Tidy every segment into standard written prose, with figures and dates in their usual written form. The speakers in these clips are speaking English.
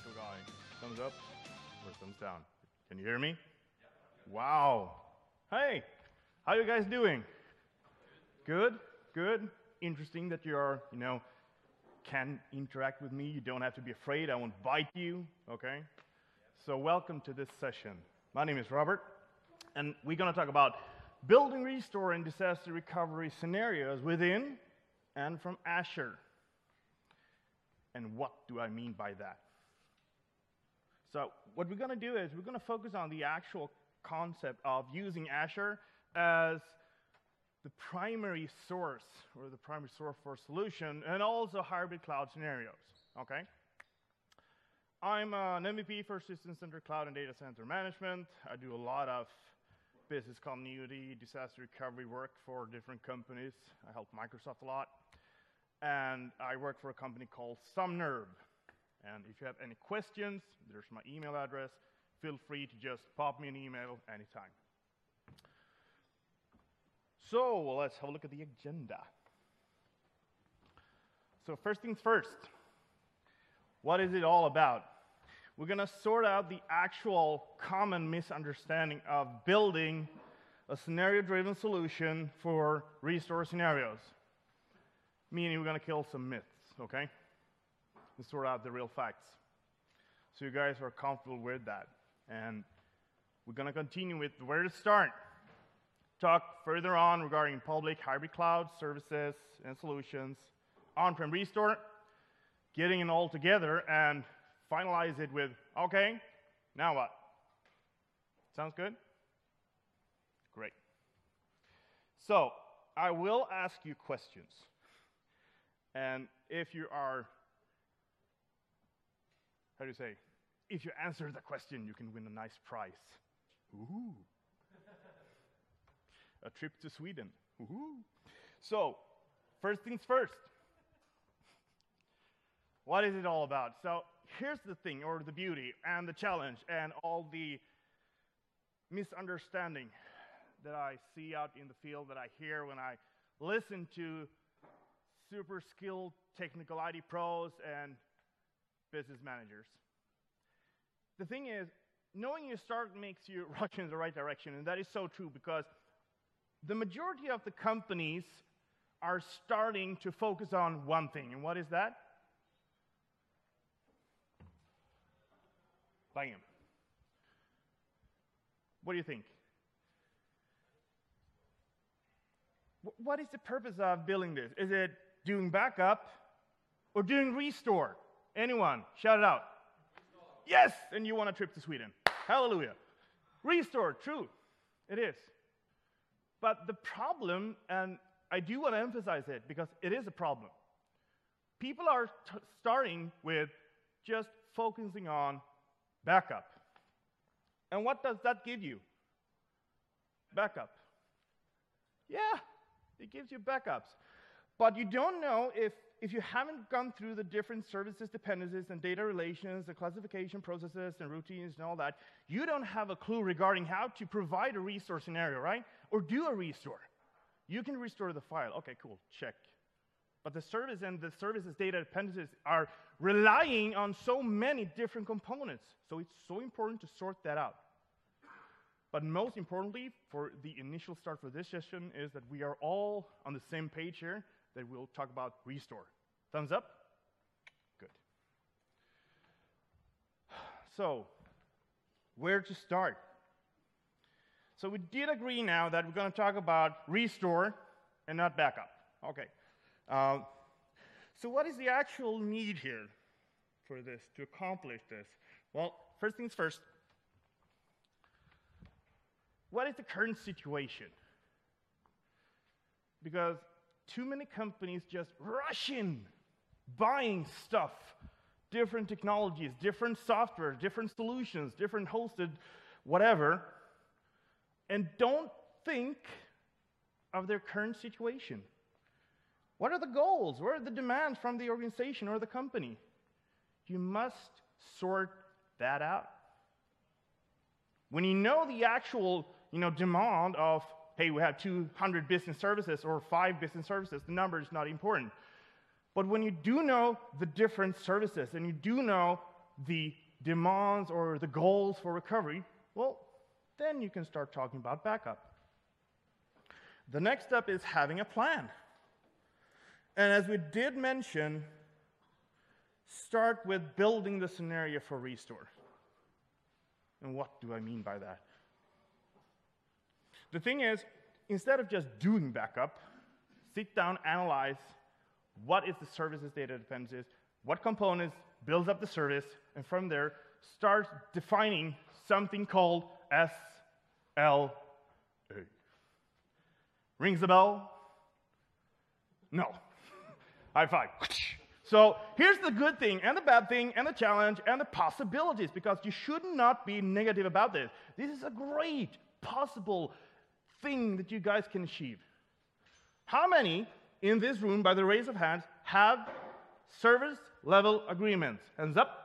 technical guy. Thumbs up or thumbs down? Can you hear me? Wow. Hey, how you guys doing? Good, good. Interesting that you are, can interact with me. You don't have to be afraid. I won't bite you, okay? So welcome to this session. My name is Robert, and we're going to talk about building, restore, and disaster recovery scenarios within and from Azure. And what do I mean by that? So what we're going to do is we're going to focus on the actual concept of using Azure as the primary source or the primary source for solution and also hybrid cloud scenarios, okay? I'm an MVP for System Center Cloud and Data Center Management. I do a lot of business continuity, disaster recovery work for different companies. I help Microsoft a lot. And I work for a company called Sumnerv. And if you have any questions, there's my email address. Feel free to just pop me an email anytime. So let's have a look at the agenda. So first things first, what is it all about? We're going to sort out the actual common misunderstanding of building a scenario-driven solution for restore scenarios. Meaning we're going to kill some myths, okay? And sort out the real facts. So you guys are comfortable with that. And we're going to continue with where to start. Talk further on regarding public hybrid cloud services and solutions, on-prem restore, getting it all together and finalize it with, okay, now what? Sounds good? Great. So I will ask you questions. And if you are, how do you say, if you answer the question, you can win a nice prize. Ooh. A trip to Sweden. Ooh. So, first things first. What is it all about? So, here's the thing, or the beauty, and the challenge, and all the misunderstanding that I see out in the field, that I hear when I listen to super skilled technical IT pros and business managers. The thing is, knowing you start makes you rush in the right direction, and that is so true because the majority of the companies are starting to focus on one thing, and what is that? Bam. What do you think? What is the purpose of building this? Is it doing backup or doing restore? Anyone? Shout it out. Restore. Yes! And you want a trip to Sweden. Hallelujah. Restore, true. It is. But the problem, and I do want to emphasize it because it is a problem, people are starting with just focusing on backup. And what does that give you? Backup. Yeah, it gives you backups. But you don't know if you haven't gone through the different services, dependencies, and data relations, the classification processes, and routines, and all that, you don't have a clue regarding how to provide a restore scenario, right? Or do a restore. You can restore the file. Okay, cool, check. But the service and the services data dependencies are relying on so many different components. So it's so important to sort that out. But most importantly, for the initial start for this session, is that we are all on the same page here, that we'll talk about restore. Thumbs up? Good. So, where to start? So we did agree now that we're going to talk about restore and not backup. Okay. So what is the actual need here for this, to accomplish this? Well, first things first. What is the current situation? Because too many companies just rush in, buying stuff, different technologies, different software, different solutions, different hosted whatever, and don't think of their current situation. What are the goals? What are the demands from the organization or the company? You must sort that out. When you know the actual, demand of, hey, we have 200 business services or 5 business services, the number is not important. But when you do know the different services and you do know the demands or the goals for recovery, well, then you can start talking about backup. The next step is having a plan. And as we did mention, start with building the scenario for restore. And what do I mean by that? The thing is, instead of just doing backup, sit down, analyze what is the services data dependencies, what components builds up the service, and from there, start defining something called SLA. Rings a bell? No. High five. So here's the good thing, and the bad thing, and the challenge, and the possibilities, because you should not be negative about this. This is a great possible thing that you guys can achieve. How many in this room, by the raise of hands, have service level agreements? Hands up.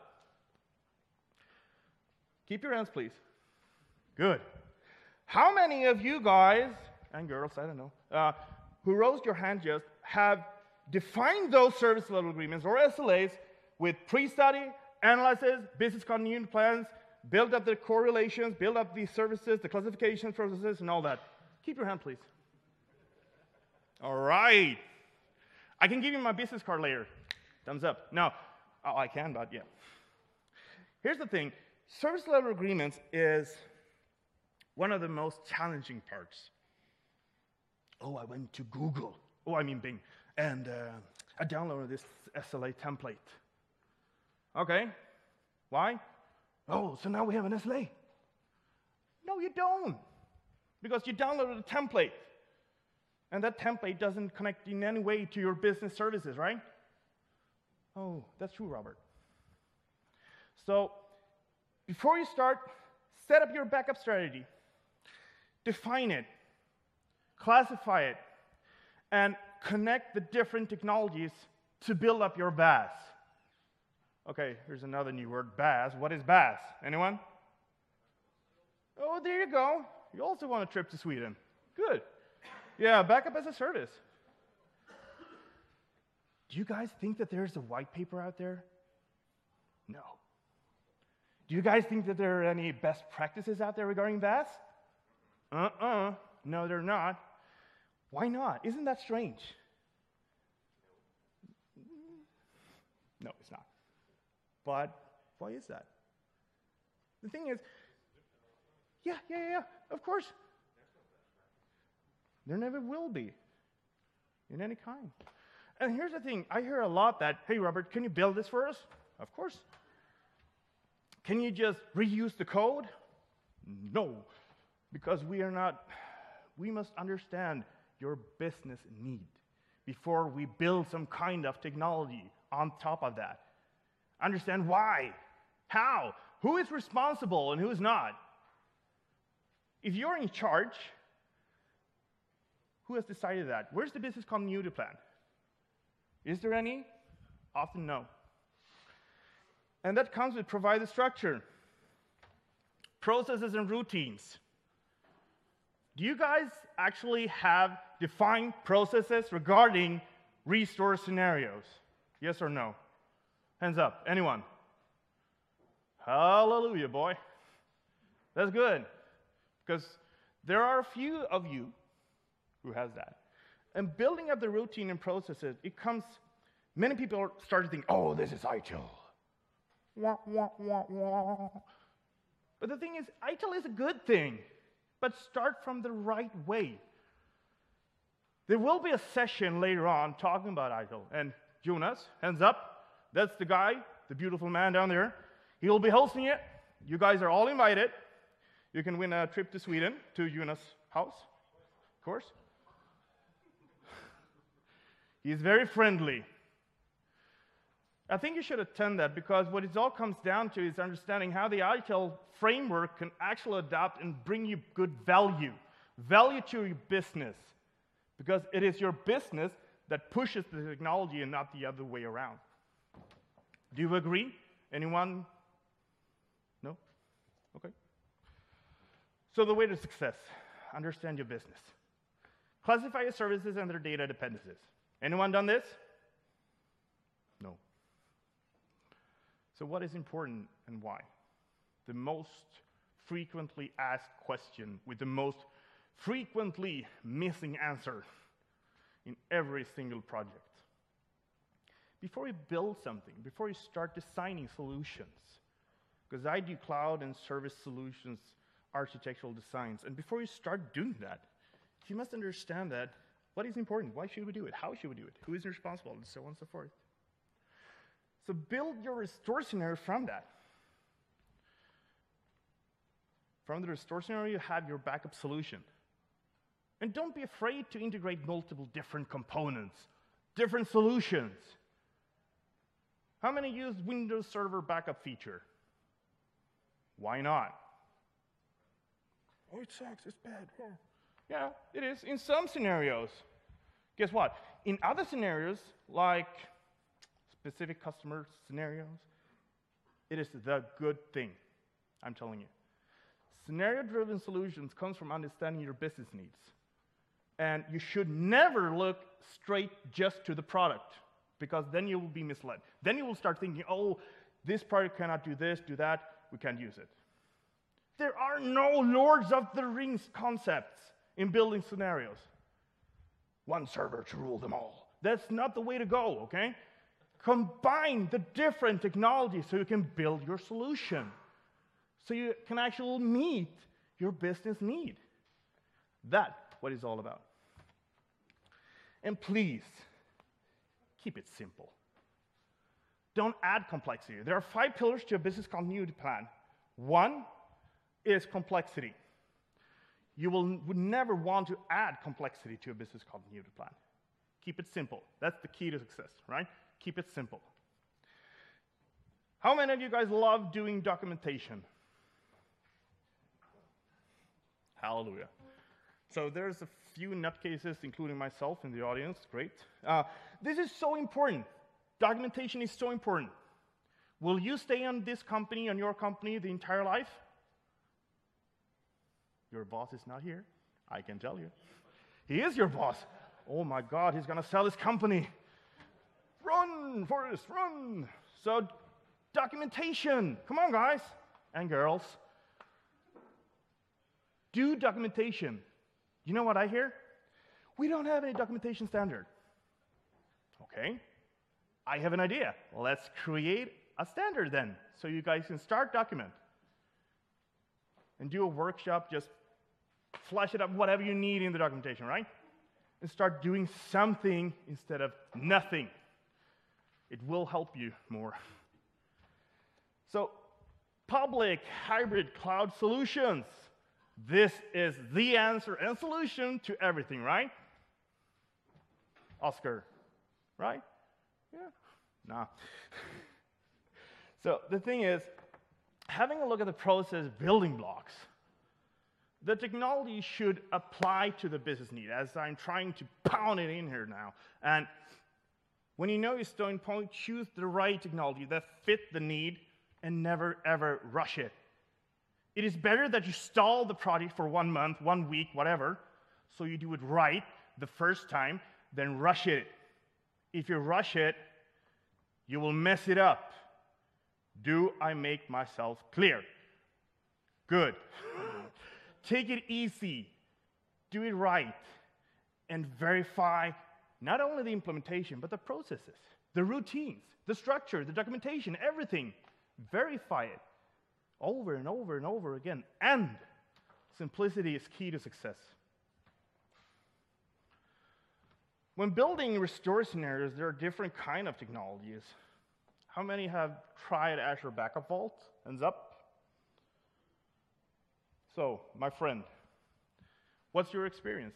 Keep your hands, please. Good. How many of you guys, and girls, I don't know, who raised your hand just, have defined those service level agreements, or SLAs, with pre-study, analysis, business continuity plans, build up the correlations, build up the services, the classification processes, and all that? Keep your hand, please. All right. I can give you my business card later. Thumbs up. No, I can, but yeah. Here's the thing. Service level agreements is one of the most challenging parts. Oh, I went to Google. Oh, I mean Bing. And I downloaded this SLA template. Okay. Why? Oh, so now we have an SLA. No, you don't. Because you downloaded a template. And that template doesn't connect in any way to your business services, right? Oh, that's true, Robert. So, before you start, set up your backup strategy. Define it. Classify it. And connect the different technologies to build up your BaaS. Okay, here's another new word, BaaS. What is BaaS? Anyone? Oh, there you go. You also want a trip to Sweden. Good. Yeah, backup as a service. Do you guys think that there's a white paper out there? No. Do you guys think that there are any best practices out there regarding BaaS? No, they're not. Why not? Isn't that strange? No, it's not. But why is that? The thing is, yeah, of course. There never will be, in any kind. And here's the thing, I hear a lot that, hey, Robert, can you build this for us? Of course. Can you just reuse the code? No, because we must understand your business need before we build some kind of technology on top of that. Understand why, how, who is responsible and who is not. If you're in charge, who has decided that? Where's the business continuity plan? Is there any? Often no. And that comes with provide the structure, processes and routines. Do you guys actually have defined processes regarding restore scenarios? Yes or no? Hands up. Anyone? Hallelujah, boy. That's good. Because there are a few of you who has that. And building up the routine and processes, many people start to think, oh, this is ITIL. Wah, wah, wah, wah. But the thing is, ITIL is a good thing, but start from the right way. There will be a session later on talking about ITIL. And Jonas, hands up, that's the guy, the beautiful man down there. He will be hosting it. You guys are all invited. You can win a trip to Sweden, to Jonas' house, of course. He's very friendly. I think you should attend that, because what it all comes down to is understanding how the ITIL framework can actually adapt and bring you good value to your business, because it is your business that pushes the technology and not the other way around. Do you agree? Anyone? No? Okay. So the way to success, understand your business. Classify your services and their data dependencies. Anyone done this? No. So what is important and why? The most frequently asked question with the most frequently missing answer in every single project. Before you build something, before you start designing solutions, because I do cloud and service solutions, architectural designs, and before you start doing that, you must understand that what is important, why should we do it, how should we do it, who is responsible, and so on and so forth. So build your restore scenario from that. From the restore scenario, you have your backup solution. And don't be afraid to integrate multiple different components, different solutions. How many use Windows Server backup feature? Why not? Oh, it sucks, it's bad. Yeah, it is in some scenarios. Guess what? In other scenarios, like specific customer scenarios, it is the good thing, I'm telling you. Scenario-driven solutions comes from understanding your business needs. And you should never look straight just to the product, because then you will be misled. Then you will start thinking, oh, this product cannot do this, do that, we can't use it. There are no Lords of the Rings concepts in building scenarios. One server to rule them all. That's not the way to go, okay? Combine the different technologies so you can build your solution, so you can actually meet your business need. That's what it's all about. And please, keep it simple. Don't add complexity. There are 5 pillars to a business continuity plan. One is complexity. You would never want to add complexity to a business continuity plan. Keep it simple. That's the key to success, right? Keep it simple. How many of you guys love doing documentation? Hallelujah. So there's a few nutcases, including myself in the audience. Great. This is so important. Documentation is so important. Will you stay on this company, on your company, the entire life? Your boss is not here, I can tell you. He is your boss. Oh my God, he's going to sell his company. Run, Forrest, run. So, documentation. Come on, guys and girls. Do documentation. You know what I hear? We don't have any documentation standard. Okay, I have an idea. Let's create a standard then, so you guys can start document. And do a workshop, just flash it up, whatever you need in the documentation, right? And start doing something instead of nothing. It will help you more. So, public hybrid cloud solutions. This is the answer and solution to everything, right? Oscar, right? Yeah? Nah. So the thing is, having a look at the process building blocks, the technology should apply to the business need, as I'm trying to pound it in here now. And when you know your starting point, choose the right technology that fit the need and never, ever rush it. It is better that you stall the project for 1 month, 1 week, whatever, so you do it right the first time, than rush it. If you rush it, you will mess it up. Do I make myself clear? Good. Take it easy, do it right, and verify not only the implementation, but the processes, the routines, the structure, the documentation, everything. Verify it over and over and over again. And simplicity is key to success. When building restore scenarios, there are different kinds of technologies. How many have tried Azure Backup Vault? Hands up. So, my friend, what's your experience?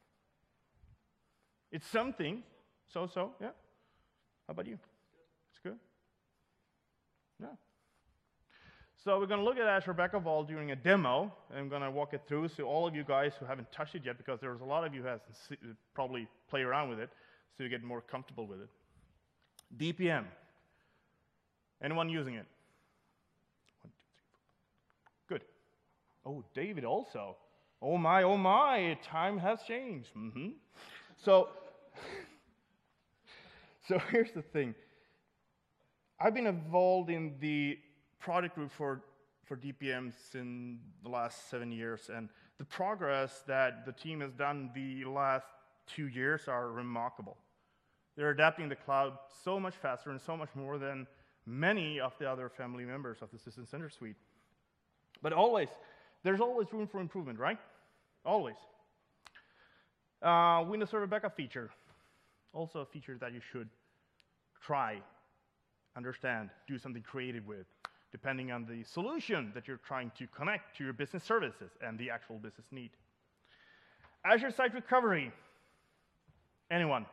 It's something, so, yeah? How about you? It's good? Yeah. So we're going to look at Azure Backup Vault during a demo. I'm going to walk it through, so all of you guys who haven't touched it yet, because there's a lot of you who hasn't probably play around with it, so you get more comfortable with it. DPM. Anyone using it? 1, 2, 3, 4. Good. Oh, David also. Oh my, time has changed. So here's the thing. I've been involved in the product group for DPMs in the last 7 years, and the progress that the team has done the last 2 years are remarkable. They're adapting the cloud so much faster and so much more than many of the other family members of the System Center suite. But there's always room for improvement, right? Always. Windows Server Backup feature, also a feature that you should try, understand, do something creative with, depending on the solution that you're trying to connect to your business services and the actual business need. Azure Site Recovery. Anyone?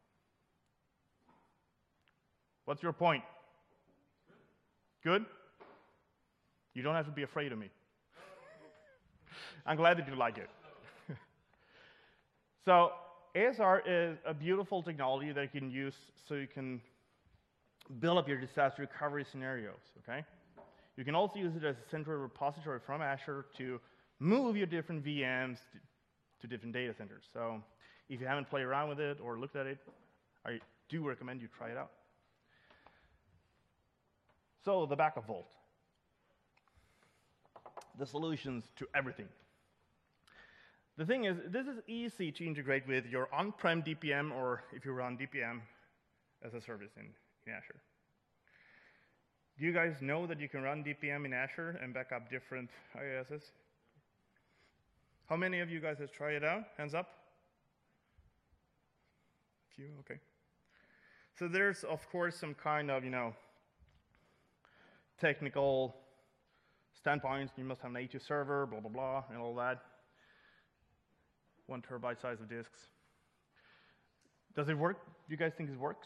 What's your point? Good? You don't have to be afraid of me. I'm glad that you like it. So ASR is a beautiful technology that you can use so you can build up your disaster recovery scenarios, okay? You can also use it as a central repository from Azure to move your different VMs to different data centers. So if you haven't played around with it or looked at it, I do recommend you try it out. So the Backup Vault. The solutions to everything. The thing is, this is easy to integrate with your on-prem DPM, or if you run DPM as a service in Azure. Do you guys know that you can run DPM in Azure and back up different IaaSes? How many of you guys have tried it out? Hands up. A few, okay. So there's, of course, some kind of, technical standpoints. You must have an A2 server, blah, blah, blah, and all that. 1 terabyte size of disks. Does it work? Do you guys think it works?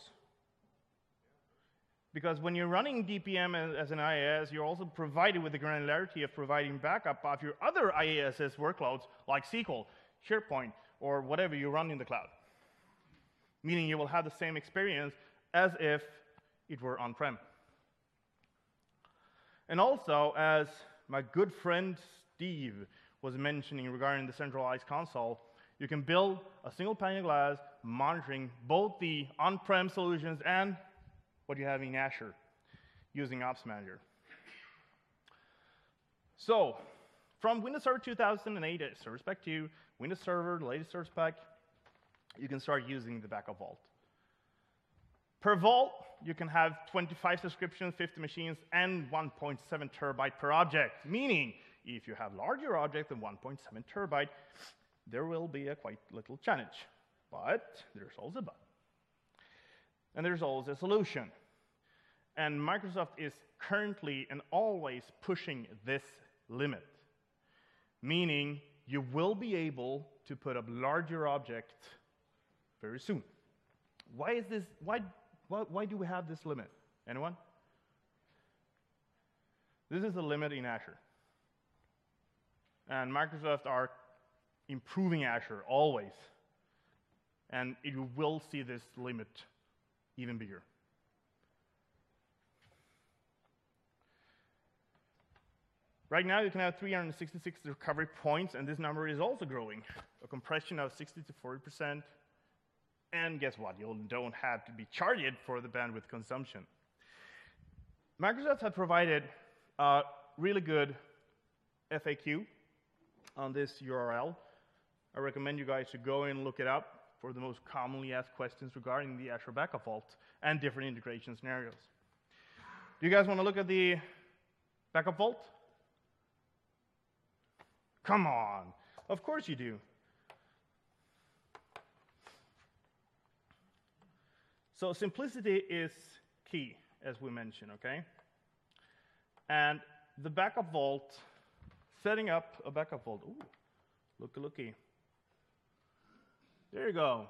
Because when you're running DPM as an IaaS, you're also provided with the granularity of providing backup of your other IaaS workloads, like SQL, SharePoint, or whatever you run in the cloud. Meaning you will have the same experience as if it were on-prem. And also, as my good friend Steve was mentioning regarding the centralized console, you can build a single pane of glass monitoring both the on-prem solutions and what you have in Azure using Ops Manager. So, from Windows Server 2008, Service Pack 2, Windows Server, the latest Service Pack, you can start using the Backup Vault. Per vault, you can have 25 subscriptions, 50 machines, and 1.7 terabyte per object, meaning if you have larger objects than 1.7 terabyte, there will be a quite little challenge. But there's also a but. And there's always a solution. And Microsoft is currently and always pushing this limit, meaning you will be able to put up larger objects very soon. Why is this? Why do we have this limit? Anyone? This is the limit in Azure. And Microsoft are improving Azure always. And you will see this limit even bigger. Right now, you can have 366 recovery points, and this number is also growing. A compression of 60 to 40%. And guess what? You don't have to be charged for the bandwidth consumption. Microsoft has provided a really good FAQ on this URL. I recommend you guys to go and look it up for the most commonly asked questions regarding the Azure Backup Vault and different integration scenarios. Do you guys want to look at the Backup Vault? Come on. Of course you do. So simplicity is key, as we mentioned, okay? And the Backup Vault, setting up a Backup Vault. Ooh, looky. There you go.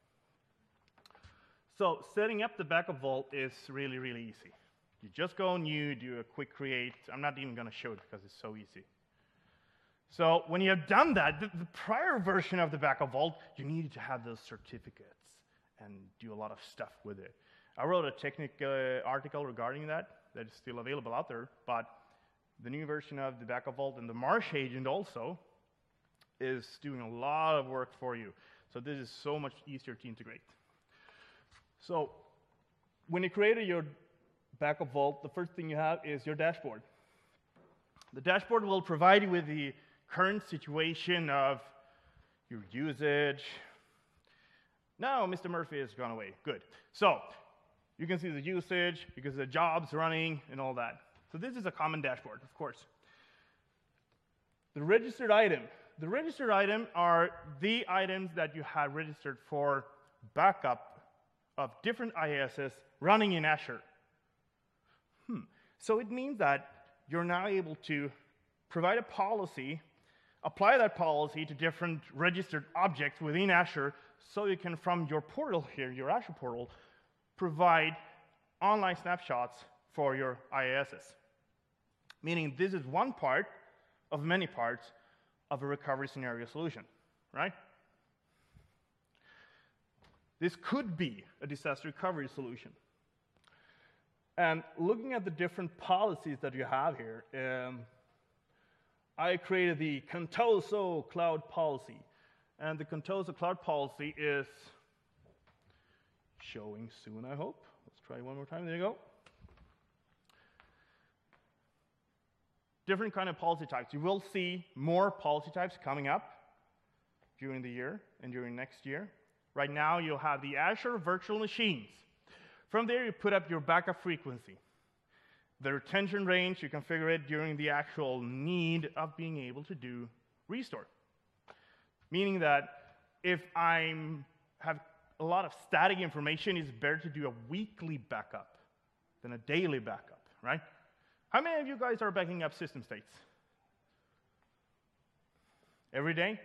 So setting up the Backup Vault is really, really easy. You just go new, do a quick create. I'm not even going to show it because it's so easy. So when you have done that, the prior version of the Backup Vault, you needed to have those certificates and do a lot of stuff with it. I wrote a technical article regarding that is still available out there, but the new version of the Backup Vault and the Marsh agent also is doing a lot of work for you. So this is so much easier to integrate. So when you created your Backup Vault, the first thing you have is your dashboard. The dashboard will provide you with the current situation of your usage. No, Mr. Murphy has gone away. Good. So you can see the usage, you can see the jobs running, and all that. So this is a common dashboard, of course. The registered item. The registered item are the items that you have registered for backup of different IaaSes running in Azure. So it means that you're now able to provide a policy, apply that policy to different registered objects within Azure, so you can, from your portal here, your Azure portal, provide online snapshots for your IaaSes. Meaning this is one part of many parts of a recovery scenario solution, right? This could be a disaster recovery solution. And looking at the different policies that you have here, I created the Contoso Cloud Policy. And the Contoso Cloud Policy is showing soon, I hope. Let's try one more time. There you go. Different kind of policy types. You will see more policy types coming up during the year and during next year. Right now, you'll have the Azure Virtual Machines. From there, you put up your backup frequency. The retention range, you configure it during the actual need of being able to do restore. Meaning that if I have a lot of static information, it's better to do a weekly backup than a daily backup, right? How many of you guys are backing up system states? Every day?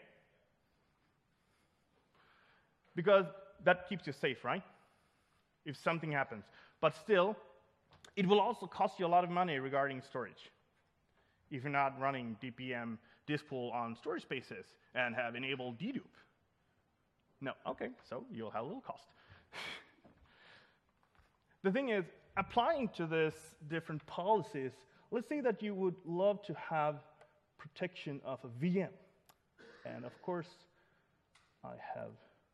Because that keeps you safe, right? If something happens. But still, it will also cost you a lot of money regarding storage. If you're not running DPM disk pool on storage spaces and have enabled dedupe. No, okay, so you'll have a little cost. The thing is, applying to this different policies, let's say that you would love to have protection of a VM. And of course, I have,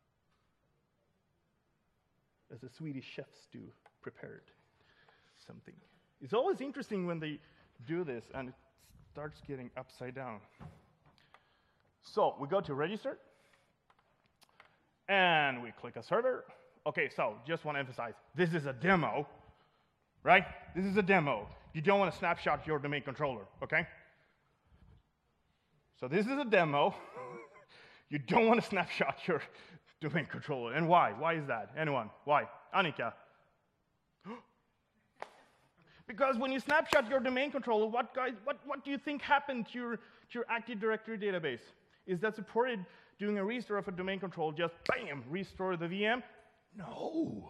as the Swedish chefs do, prepared something. It's always interesting when they do this and it starts getting upside down. So we go to register, and we click a server. Okay, so just want to emphasize, this is a demo, right? This is a demo. You don't want to snapshot your domain controller, okay? So this is a demo. You don't want to snapshot your domain controller. And why? Why is that? Anyone? Why? Annika? Because when you snapshot your domain controller, what do you think happened to your Active Directory database? Is that supported doing a restore of a domain controller, just bam, restore the VM? No.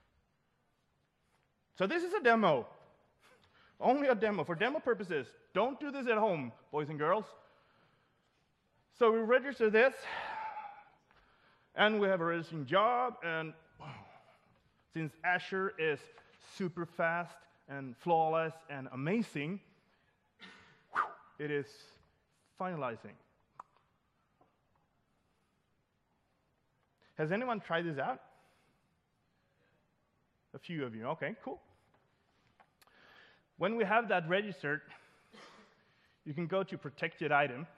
So this is a demo. Only a demo. For demo purposes, don't do this at home, boys and girls. So we register this, and we have a registering job, and since Azure is super fast and flawless and amazing, it is finalizing. Has anyone tried this out? A few of you. Okay, cool. When we have that registered, you can go to protected item.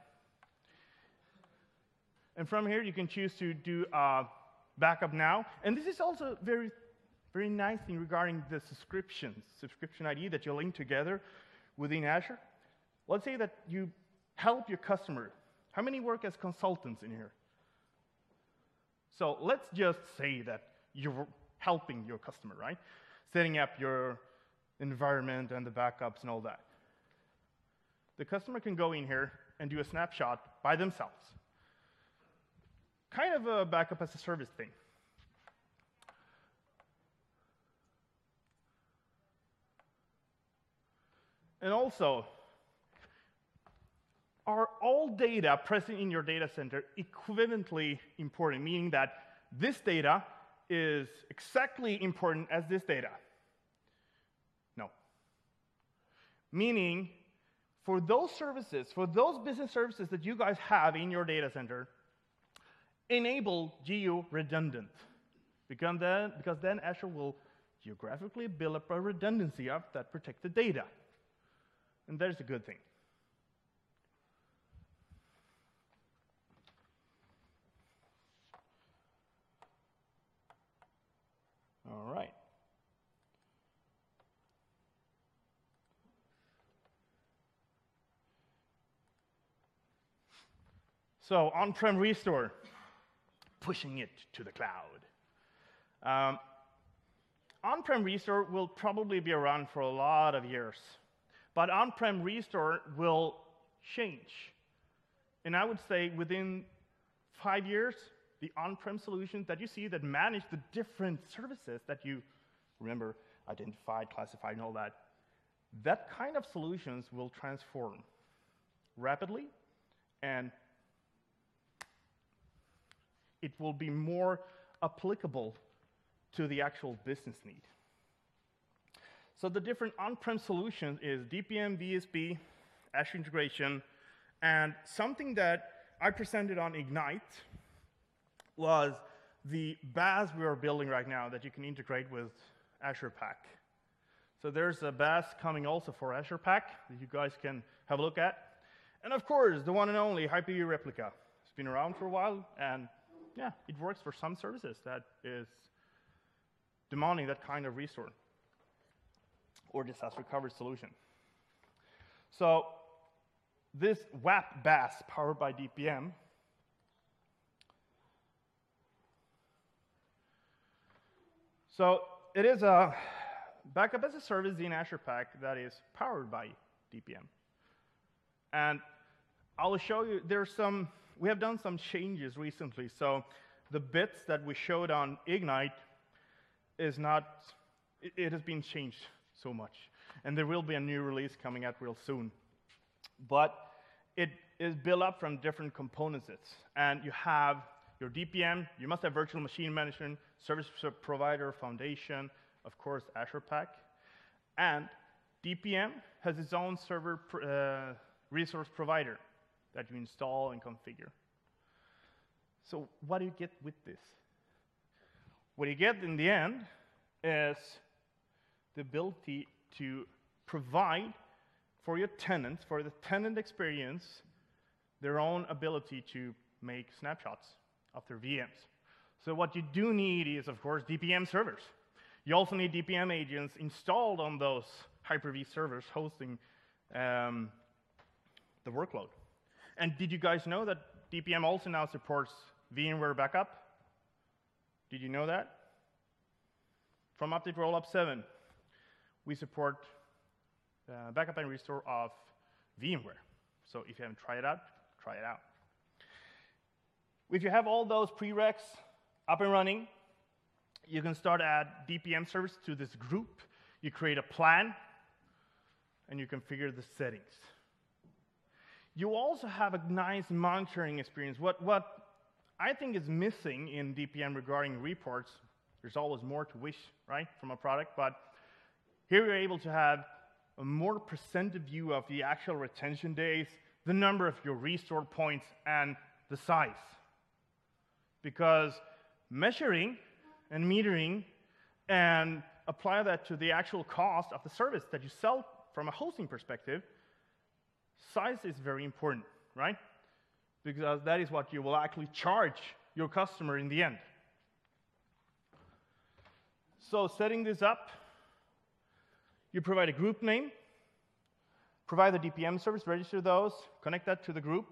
And from here, you can choose to do backup now. And this is also very, very nice thing regarding the subscription ID that you link together within Azure. Let's say that you help your customer. How many work as consultants in here? So let's just say that you're helping your customer, right? Setting up your environment and the backups and all that. The customer can go in here and do a snapshot by themselves. Kind of a backup as a service thing. And also, are all data present in your data center equivalently important, meaning that this data is exactly important as this data? No. Meaning, for those services, for those business services that you guys have in your data center, enable geo redundant, because then Azure will geographically build up a redundancy of that protected data. And there's a good thing. All right. So on-prem restore, pushing it to the cloud. On-prem restore will probably be around for a lot of years, but on-prem restore will change. And I would say within 5 years, the on-prem solutions that you see that manage the different services that you remember, identified, classified, and all that, that kind of solutions will transform rapidly, and it will be more applicable to the actual business need. So the different on-prem solutions is DPM, VSB, Azure integration, and something that I presented on Ignite was the BaaS we are building right now that you can integrate with Azure Pack. So there's a BaaS coming also for Azure Pack that you guys can have a look at. And of course, the one and only Hyper-V Replica. It's been around for a while, and yeah, it works for some services that is demanding that kind of restore or disaster recovery solution. So this WAP BaaS powered by DPM so it is a backup as a service in Azure Pack that is powered by DPM. And I'll show you, we have done some changes recently. So the bits that we showed on Ignite is not, it has been changed so much. And there will be a new release coming out real soon. But it is built up from different components. And you have your DPM, you must have virtual machine management, service provider, foundation, of course, Azure Pack. And DPM has its own server resource provider that you install and configure. So what do you get with this? What you get in the end is the ability to provide for your tenants, for the tenant experience, their own ability to make snapshots of their VMs. So what you do need is, of course, DPM servers. You also need DPM agents installed on those Hyper-V servers hosting the workload. And did you guys know that DPM also now supports VMware backup? Did you know that? From Update Rollup 7, we support backup and restore of VMware. So if you haven't tried it out, try it out. If you have all those prereqs up and running, you can start add DPM service to this group. You create a plan, and you configure the settings. You also have a nice monitoring experience. What I think is missing in DPM regarding reports, there's always more to wish, right, from a product, but here you're able to have a more presented view of the actual retention days, the number of your restore points, and the size. Because measuring and metering and apply that to the actual cost of the service that you sell from a hosting perspective, size is very important, right? Because that is what you will actually charge your customer in the end. So setting this up, you provide a group name, provide the DPM service, register those, connect that to the group.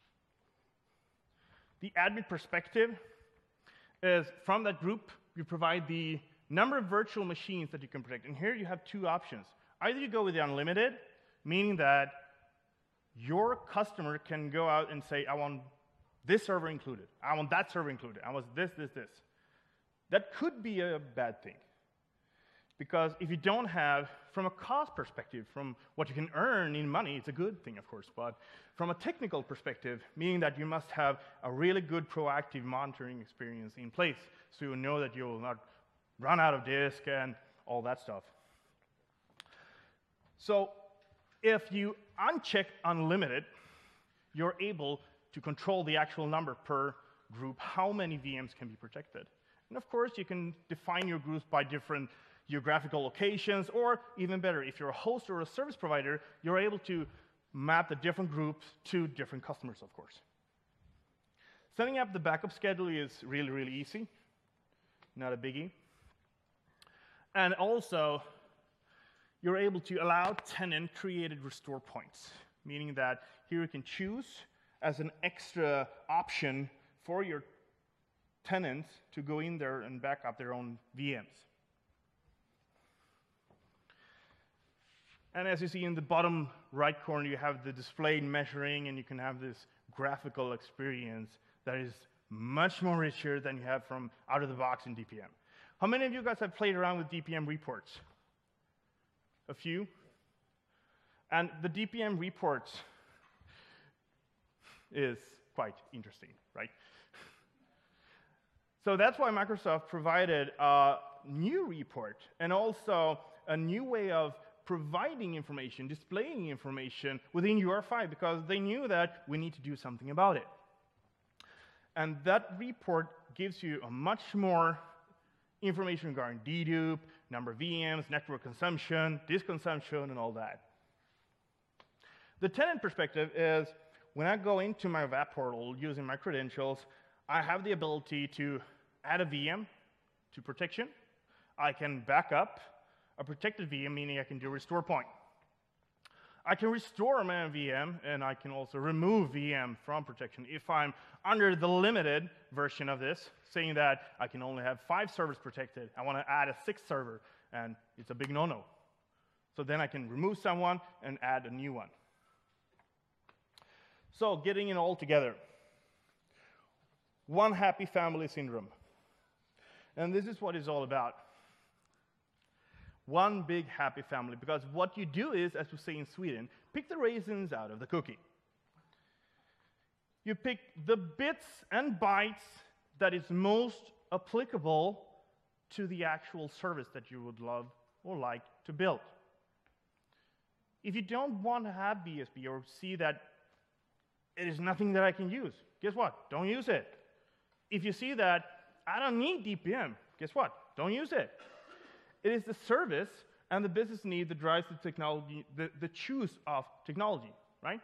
The admin perspective is from that group, you provide the number of virtual machines that you can protect. And here you have two options. Either you go with the unlimited, meaning that your customer can go out and say, I want this server included, I want that server included, I want this. That could be a bad thing. Because if you don't have, from a cost perspective, from what you can earn in money, it's a good thing, of course, but from a technical perspective, meaning that you must have a really good proactive monitoring experience in place, so you know that you will not run out of disk and all that stuff. So if you uncheck unlimited, you're able to control the actual number per group, how many VMs can be protected. And of course, you can define your groups by different geographical locations, or even better, if you're a host or a service provider, you're able to map the different groups to different customers, of course. Setting up the backup schedule is really, really easy. Not a biggie. And also, you're able to allow tenant-created restore points, meaning that here you can choose as an extra option for your tenants to go in there and back up their own VMs. And as you see in the bottom right corner, you have the display measuring, and you can have this graphical experience that is much more richer than you have from out of the box in DPM. How many of you guys have played around with DPM reports? A few? And the DPM reports is quite interesting, right? So that's why Microsoft provided a new report and also a new way of providing information, displaying information within UR5, because they knew that we need to do something about it. And that report gives you a much more information regarding dedupe, number of VMs, network consumption, disk consumption, and all that. The tenant perspective is, when I go into my web portal using my credentials, I have the ability to add a VM to protection. I can back up a protected VM, meaning I can do restore point. I can restore my VM, and I can also remove VM from protection if I'm under the limited version of this, saying that I can only have 5 servers protected. I want to add a 6th server, and it's a big no-no. So then I can remove someone and add a new one. So getting it all together. One happy family syndrome. And this is what it's all about. One big happy family, because what you do is, as we say in Sweden, pick the raisins out of the cookie. You pick the bits and bytes that is most applicable to the actual service that you would love or like to build. If you don't want to have BSP or see that it is nothing that I can use, guess what? Don't use it. If you see that I don't need DPM, guess what? Don't use it. It is the service and the business need that drives the technology, the choose of technology, right?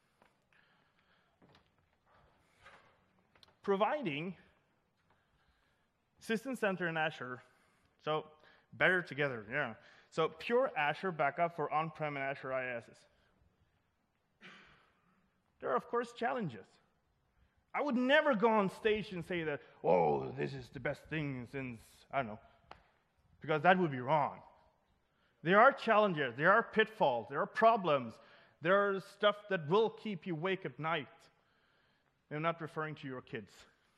Providing System Center and Azure, so better together, yeah. So pure Azure backup for on-prem and Azure IaaSes. There are, of course, challenges. I would never go on stage and say that, oh, this is the best thing since, I don't know, because that would be wrong. There are challenges, there are pitfalls, there are problems, there are stuff that will keep you awake at night. I'm not referring to your kids.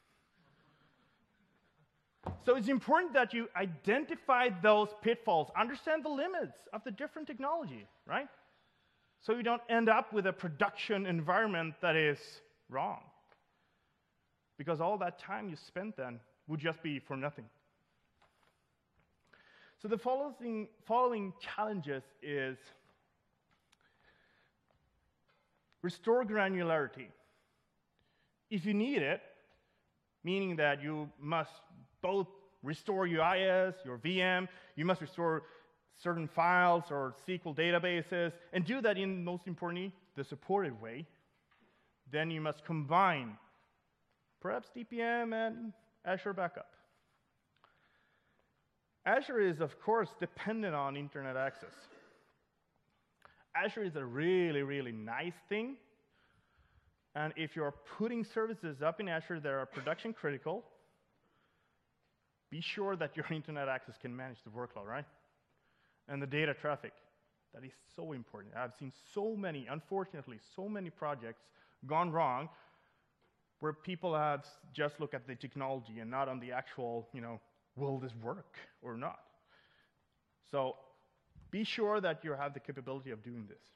So it's important that you identify those pitfalls, understand the limits of the different technology, right? So you don't end up with a production environment that is wrong. Because all that time you spent then would just be for nothing. So the following challenges is restore granularity. If you need it, meaning that you must both restore your IaaS, your VM, you must restore certain files or SQL databases, and do that in, most importantly, the supported way, then you must combine perhaps DPM and Azure Backup. Azure is, of course, dependent on internet access. Azure is a really, really nice thing. And if you're putting services up in Azure that are production critical, be sure that your internet access can manage the workload, right? And the data traffic. That is so important. I've seen so many, unfortunately, so many projects gone wrong where people have just looked at the technology and not on the actual, will this work or not? So be sure that you have the capability of doing this.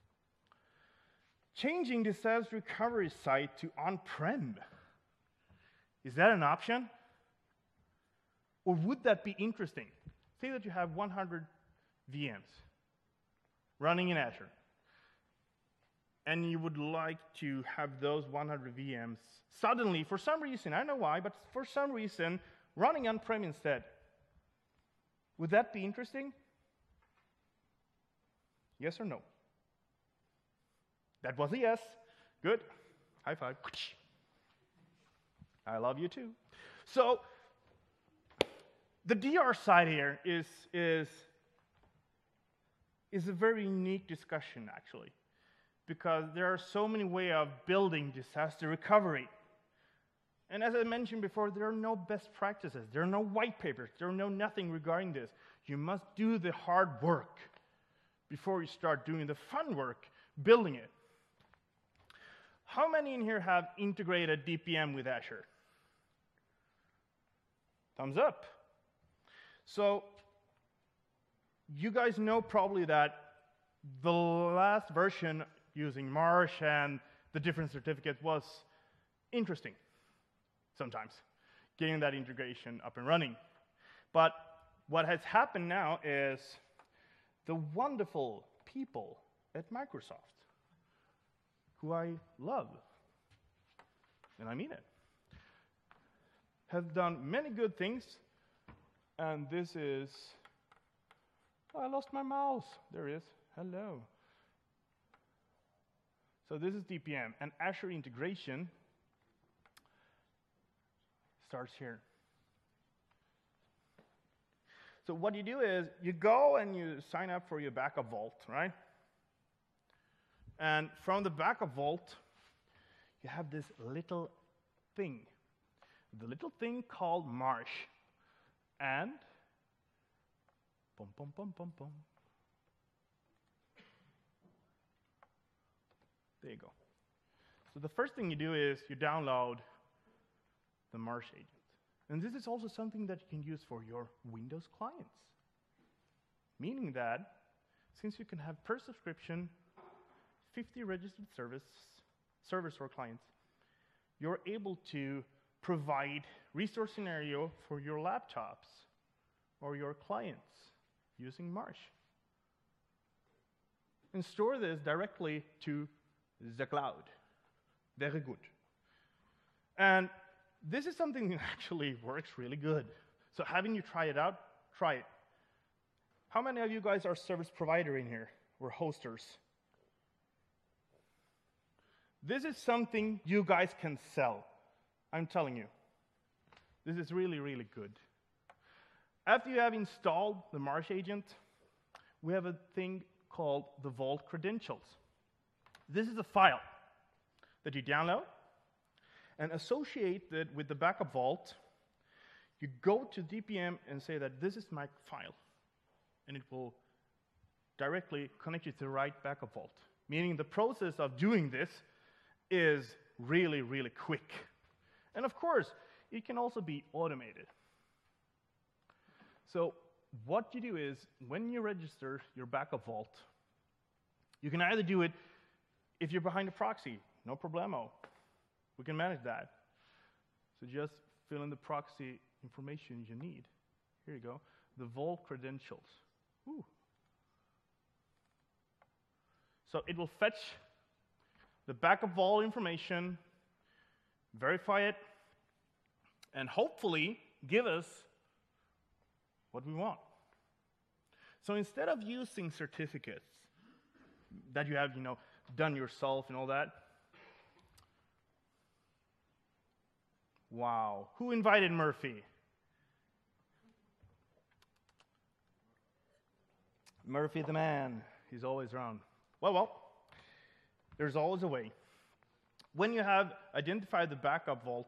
Changing the SaaS recovery site to on-prem. Is that an option? Or would that be interesting? Say that you have 100 VMs running in Azure, and you would like to have those 100 VMs suddenly, for some reason, I don't know why, but for some reason, running on-prem instead. Would that be interesting? Yes or no? That was a yes. Good. High five. I love you too. So the DR side here is a very unique discussion, actually, because there are so many ways of building disaster recovery. And as I mentioned before, there are no best practices. There are no white papers. There are no nothing regarding this. You must do the hard work before you start doing the fun work, building it. How many in here have integrated DPM with Azure? Thumbs up. So you guys know probably that the last version using Marsh and the different certificates was interesting sometimes, getting that integration up and running. But what has happened now is the wonderful people at Microsoft, who I love, and I mean it, have done many good things, and this is, oh, I lost my mouse. There it is. Hello. So this is DPM, and Azure integration starts here. So what you do is you go and you sign up for your backup vault, right? And from the backup vault, you have this little thing, the little thing called Marsh. And boom, boom, boom, boom, boom. There you go. So the first thing you do is you download the Marsh agent. And this is also something that you can use for your Windows clients. Meaning that since you can have per subscription 50 registered servers or clients, you're able to provide resource scenario for your laptops or your clients using Marsh. And store this directly to the cloud. Very good. And this is something that actually works really good. So having you try it out, try it. How many of you guys are service provider in here, or hosters? This is something you guys can sell. I'm telling you. This is really, really good. After you have installed the Marsh agent, we have a thing called the Vault Credentials. This is a file that you download and associate it with the backup vault. You go to DPM and say that this is my file, and it will directly connect you to the right backup vault, meaning the process of doing this is really, really quick. And of course, it can also be automated. So what you do is, when you register your backup vault, you can either do it if you're behind a proxy, no problemo. We can manage that. So just fill in the proxy information you need. Here you go. The Vault Credentials. Ooh. So it will fetch the backup vault information, verify it, and hopefully give us what we want. So instead of using certificates that you have, done yourself and all that, wow, who invited Murphy? Murphy the man, he's always around. Well, there's always a way. When you have identified the backup vault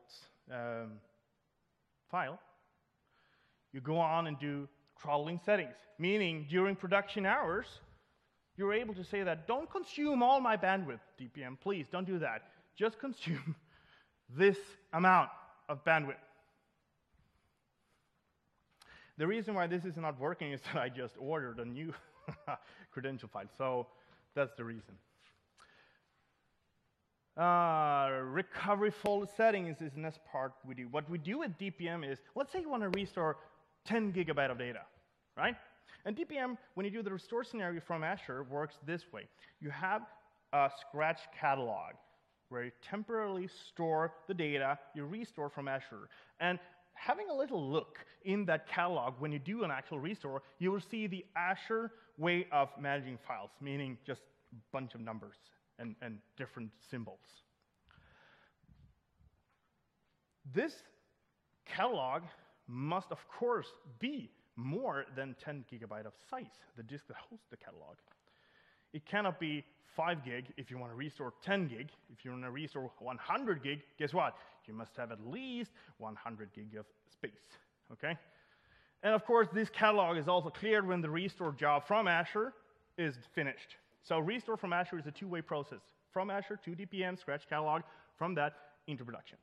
file, you go on and do throttling settings, meaning during production hours, you're able to say that, don't consume all my bandwidth, DPM, please, don't do that. Just consume this amount of bandwidth. The reason why this is not working is that I just ordered a new credential file, so that's the reason. Recovery folder settings is the next part we do. What we do with DPM is, let's say you want to restore 10 gigabyte of data, right? And DPM, when you do the restore scenario from Azure, works this way. You have a scratch catalog where you temporarily store the data you restore from Azure. And having a little look in that catalog, when you do an actual restore, you will see the Azure way of managing files, meaning just a bunch of numbers and different symbols. This catalog must, of course, be more than 10 gigabyte of size, the disk that hosts the catalog. It cannot be 5 gig if you want to restore 10 gig. If you want to restore 100 gig, guess what? You must have at least 100 gig of space, okay? And of course, this catalog is also cleared when the restore job from Azure is finished. So restore from Azure is a two-way process. From Azure to DPM, scratch catalog, from that into production.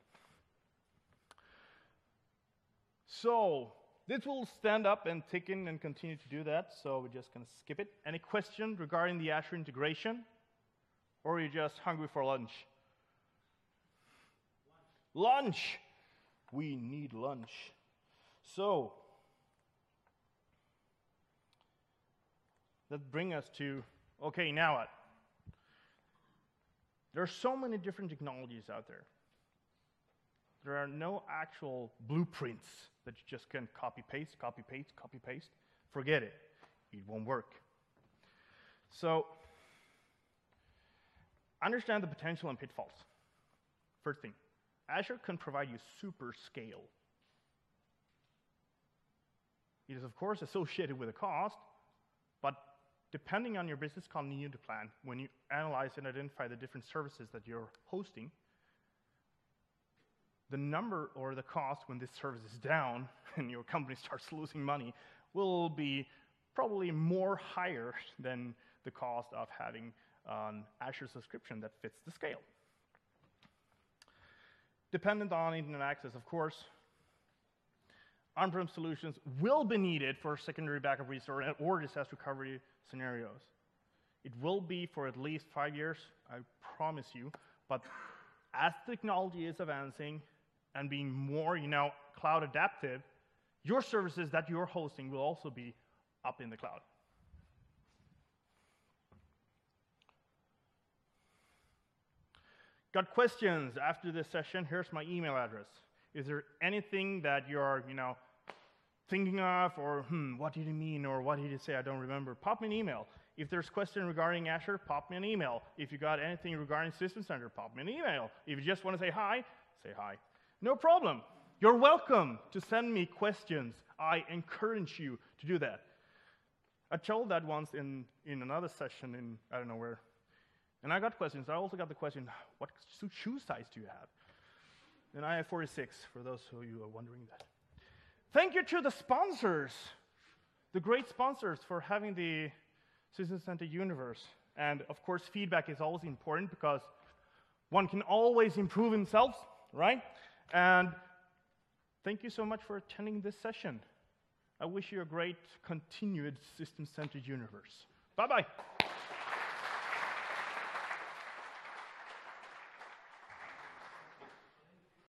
So this will stand up and tick in and continue to do that, so we're just going to skip it. Any question regarding the Azure integration? Or are you just hungry for lunch? Lunch! We need lunch. So, that brings us to, okay, now what? There are so many different technologies out there. There are no actual blueprints that you just can copy, paste, copy, paste, copy, paste. Forget it. It won't work. So, understand the potential and pitfalls. First thing, Azure can provide you super scale. It is, of course, associated with a cost, but depending on your business continuity plan, when you analyze and identify the different services that you're hosting, the number or the cost when this service is down and your company starts losing money will be probably more higher than the cost of having an Azure subscription that fits the scale. Dependent on internet access, of course, on-prem solutions will be needed for secondary backup restore or disaster recovery scenarios. It will be for at least 5 years, I promise you, but as technology is advancing and being more, cloud adaptive, your services that you're hosting will also be up in the cloud. Got questions after this session? Here's my email address. Is there anything that you're, thinking of, or what did he mean, or what did he say? I don't remember. Pop me an email. If there's a question regarding Azure, pop me an email. If you got anything regarding System Center, pop me an email. If you just want to say hi, say hi. No problem. You're welcome to send me questions. I encourage you to do that. I told that once in another session in, I don't know where. And I got questions. I also got the question, what shoe size do you have? And I have 46, for those of you who are wondering that. Thank you to the sponsors, the great sponsors, for having the System Center universe. And of course, feedback is always important because one can always improve themselves, right? And thank you so much for attending this session. I wish you a great continued System Center universe. Bye-bye.